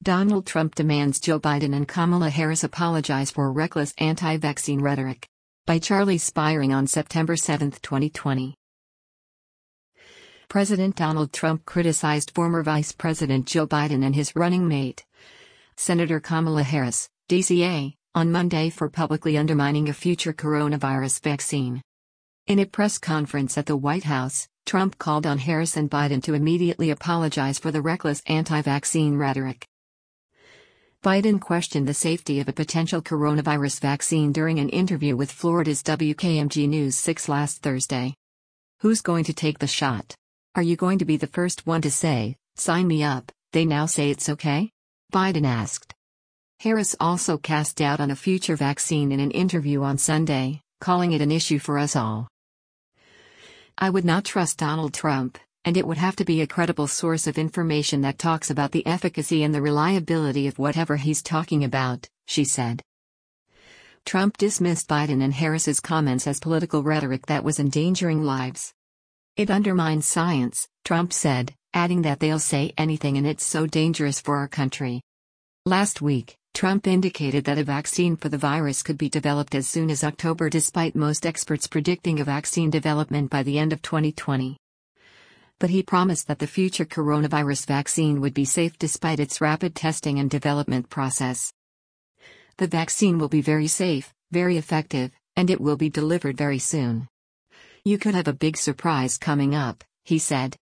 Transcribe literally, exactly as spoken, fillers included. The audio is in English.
Donald Trump demands Joe Biden and Kamala Harris apologize for reckless anti-vaccine rhetoric. By Charlie Spiring on September seventh, twenty twenty. President Donald Trump criticized former Vice President Joe Biden and his running mate, Senator Kamala Harris, D C A, on Monday for publicly undermining a future coronavirus vaccine. In a press conference at the White House, Trump called on Harris and Biden to immediately apologize for the reckless anti-vaccine rhetoric. Biden questioned the safety of a potential coronavirus vaccine during an interview with Florida's W K M G News six last Thursday. "Who's going to take the shot? Are you going to be the first one to say, 'Sign me up, they now say it's okay?'" Biden asked. Harris also cast doubt on a future vaccine in an interview on Sunday, calling it an issue for us all. "I would not trust Donald Trump, and it would have to be a credible source of information that talks about the efficacy and the reliability of whatever he's talking about," she said. Trump dismissed Biden and Harris's comments as political rhetoric that was endangering lives. "It undermines science," Trump said, adding that they'll say anything and it's so dangerous for our country. Last week, Trump indicated that a vaccine for the virus could be developed as soon as October despite most experts predicting a vaccine development by the end of twenty twenty. But he promised that the future coronavirus vaccine would be safe despite its rapid testing and development process. "The vaccine will be very safe, very effective, and it will be delivered very soon. You could have a big surprise coming up," he said.